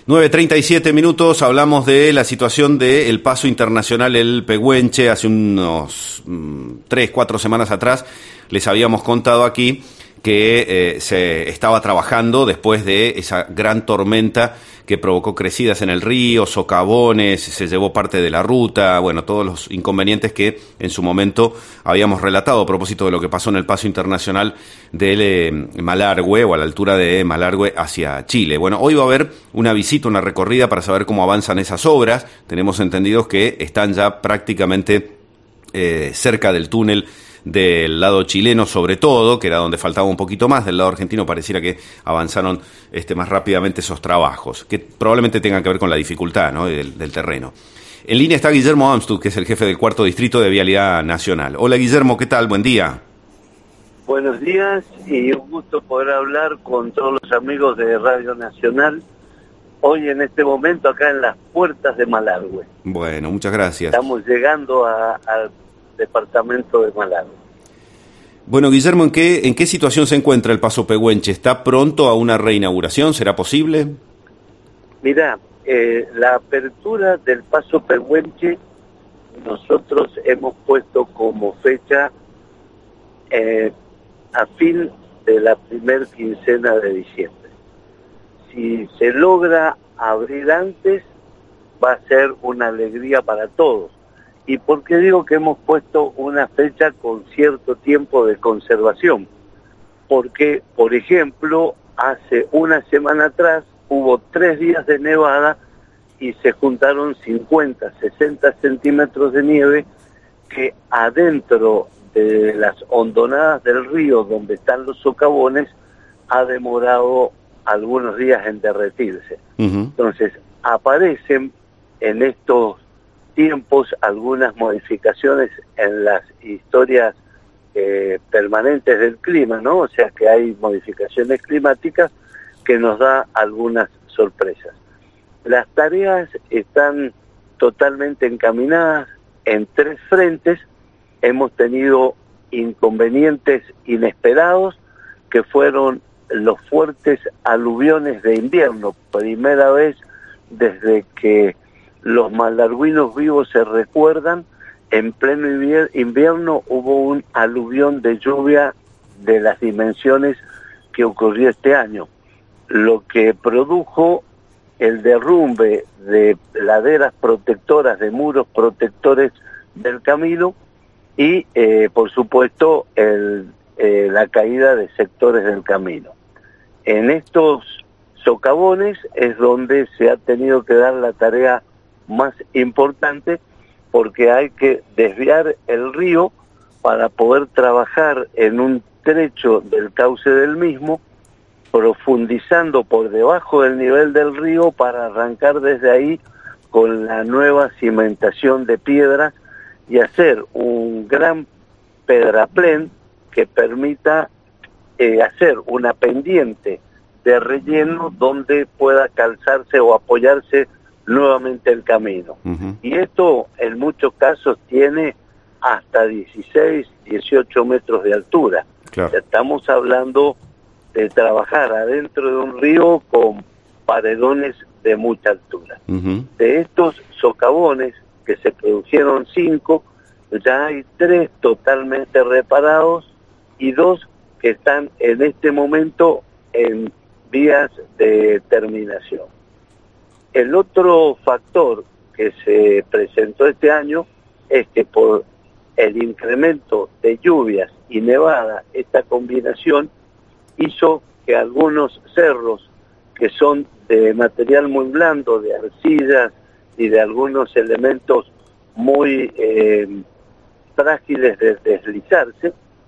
9:37, hablamos de la situación del paso internacional El Pehuenche. Hace unos 3, 4 semanas atrás les habíamos contado aquí que se estaba trabajando después de esa gran tormenta que provocó crecidas en el río, socavones, se llevó parte de la ruta, bueno, todos los inconvenientes que en su momento habíamos relatado a propósito de lo que pasó en el paso internacional del Malargüe, o a la altura de Malargüe hacia Chile. Bueno, hoy va a haber una visita, una recorrida para saber cómo avanzan esas obras. Tenemos entendidos que están ya prácticamente cerca del túnel del lado chileno, sobre todo, que era donde faltaba un poquito más. Del lado argentino pareciera que avanzaron más rápidamente esos trabajos, que probablemente tengan que ver con la dificultad, ¿no?, del terreno. En línea está Guillermo Amstutz, que es el jefe del 4º Distrito de Vialidad Nacional. Hola Guillermo, ¿qué tal? Buen día. Buenos días y un gusto poder hablar con todos los amigos de Radio Nacional hoy en este momento acá en las puertas de Malargüe. Bueno, muchas gracias. Estamos llegando al departamento de Malargüe. Bueno, Guillermo, ¿en qué situación se encuentra el Paso Pehuenche? ¿Está pronto a una reinauguración? ¿Será posible? Mirá, la apertura del Paso Pehuenche nosotros hemos puesto como fecha a fin de la primer quincena de diciembre. Si se logra abrir antes, va a ser una alegría para todos. ¿Y por qué digo que hemos puesto una fecha con cierto tiempo de conservación? Porque, por ejemplo, hace una semana atrás hubo 3 días de nevada y se juntaron 50, 60 centímetros de nieve que adentro de las hondonadas del río donde están los socavones ha demorado algunos días en derretirse. Entonces, aparecen en estos tiempos algunas modificaciones en las historias permanentes del clima, ¿no? O sea que hay modificaciones climáticas que nos da algunas sorpresas. Las tareas están totalmente encaminadas en 3 frentes. Hemos tenido inconvenientes inesperados que fueron los fuertes aluviones de invierno, primera vez desde que los malargüinos vivos se recuerdan. En pleno invierno hubo un aluvión de lluvia de las dimensiones que ocurrió este año, lo que produjo el derrumbe de laderas protectoras, de muros protectores del camino y, por supuesto, la caída de sectores del camino. En estos socavones es donde se ha tenido que dar la tarea más importante, porque hay que desviar el río para poder trabajar en un trecho del cauce del mismo, profundizando por debajo del nivel del río para arrancar desde ahí con la nueva cimentación de piedras y hacer un gran pedraplén que permita hacer una pendiente de relleno donde pueda calzarse o apoyarse nuevamente el camino. Y esto en muchos casos tiene hasta 16, 18 metros de altura. Claro. Estamos hablando de trabajar adentro de un río con paredones de mucha altura. De estos socavones, que se produjeron 5, ya hay 3 totalmente reparados y 2 que están en este momento en vías de terminación. El otro factor que se presentó este año es que por el incremento de lluvias y nevada, esta combinación hizo que algunos cerros que son de material muy blando, de arcillas y de algunos elementos muy frágiles de deslizarse,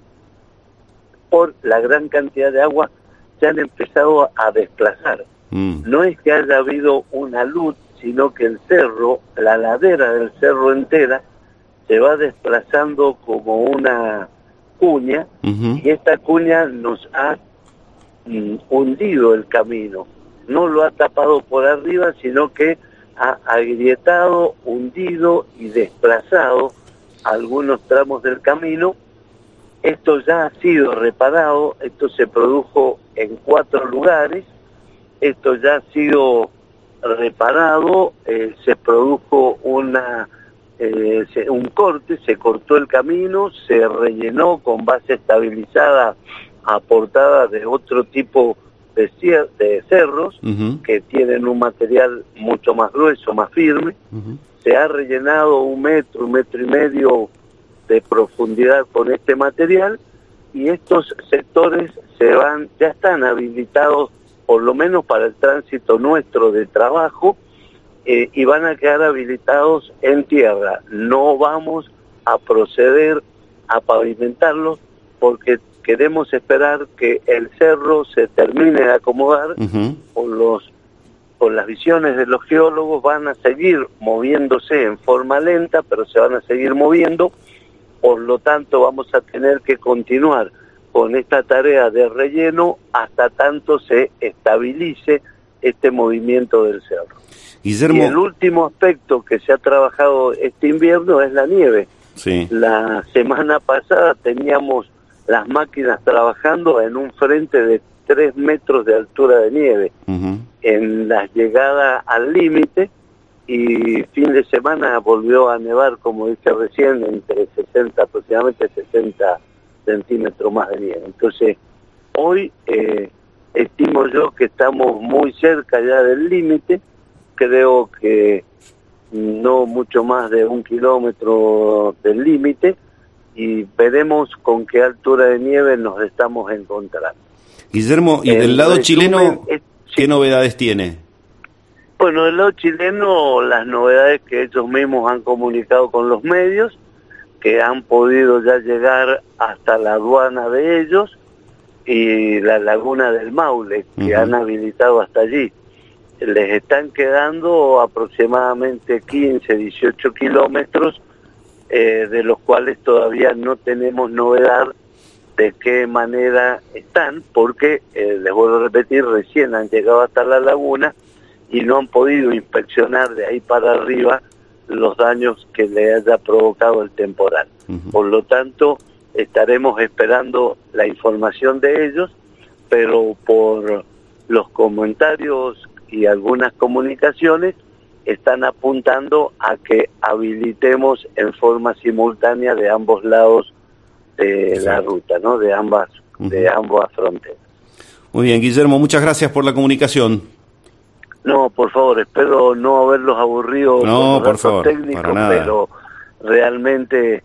por la gran cantidad de agua se han empezado a desplazar. No es que haya habido una luz, sino que el cerro, la ladera del cerro entera, se va desplazando como una cuña, y esta cuña nos ha hundido el camino. No lo ha tapado por arriba, sino que ha agrietado, hundido y desplazado algunos tramos del camino. Esto ya ha sido reparado, esto se produjo en 4 lugares, esto ya ha sido preparado, se produjo un corte, se cortó el camino, se rellenó con base estabilizada aportada de otro tipo de cerros que tienen un material mucho más grueso, más firme. Se ha rellenado 1 metro, 1,5 metros de profundidad con este material, y estos sectores ya están habilitados por lo menos para el tránsito nuestro de trabajo, y van a quedar habilitados en tierra. No vamos a proceder a pavimentarlos porque queremos esperar que el cerro se termine de acomodar. Por las visiones de los geólogos van a seguir moviéndose en forma lenta, pero se van a seguir moviendo. Por lo tanto, vamos a tener que continuar con esta tarea de relleno hasta tanto se estabilice este movimiento del cerro. Guillermo... Y el último aspecto que se ha trabajado este invierno es la nieve. Sí. La semana pasada teníamos las máquinas trabajando en un frente de 3 metros de altura de nieve en la llegada al límite, y fin de semana volvió a nevar, como dije recién, entre aproximadamente 60 centímetros más de nieve. Entonces, hoy estimo yo que estamos muy cerca ya del límite. Creo que no mucho más de 1 kilómetro del límite, y veremos con qué altura de nieve nos estamos encontrando. Guillermo, y del lado chileno, ¿qué novedades tiene? Bueno, del lado chileno, las novedades que ellos mismos han comunicado con los medios, que han podido ya llegar hasta la aduana de ellos y la laguna del Maule, que han habilitado hasta allí. Les están quedando aproximadamente 15, 18 kilómetros, de los cuales todavía no tenemos novedad de qué manera están, porque, les vuelvo a repetir, recién han llegado hasta la laguna y no han podido inspeccionar de ahí para arriba los daños que le haya provocado el temporal. Por lo tanto, estaremos esperando la información de ellos, pero por los comentarios y algunas comunicaciones están apuntando a que habilitemos en forma simultánea de ambos lados de la ruta, ¿no? De ambas fronteras. Muy bien, Guillermo, muchas gracias por la comunicación. No, por favor, espero no haberlos aburrido con los datos técnicos, pero realmente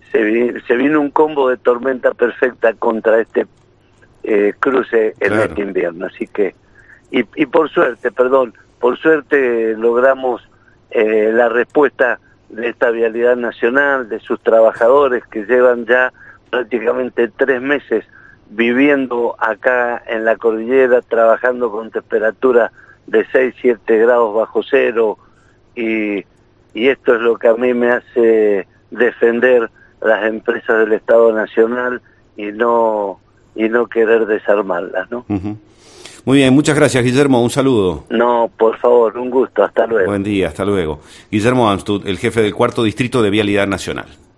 se vino un combo de tormenta perfecta contra este cruce en este invierno. Así que, y por suerte logramos la respuesta de esta Vialidad Nacional, de sus trabajadores que llevan ya prácticamente 3 meses viviendo acá en la cordillera, trabajando con temperatura de 6, 7 grados bajo cero, y esto es lo que a mí me hace defender las empresas del Estado Nacional y no querer desarmarlas, ¿no? Muy bien, muchas gracias, Guillermo, un saludo. No, por favor, un gusto, hasta luego. Buen día, hasta luego. Guillermo Amstud, el jefe del 4º Distrito de Vialidad Nacional.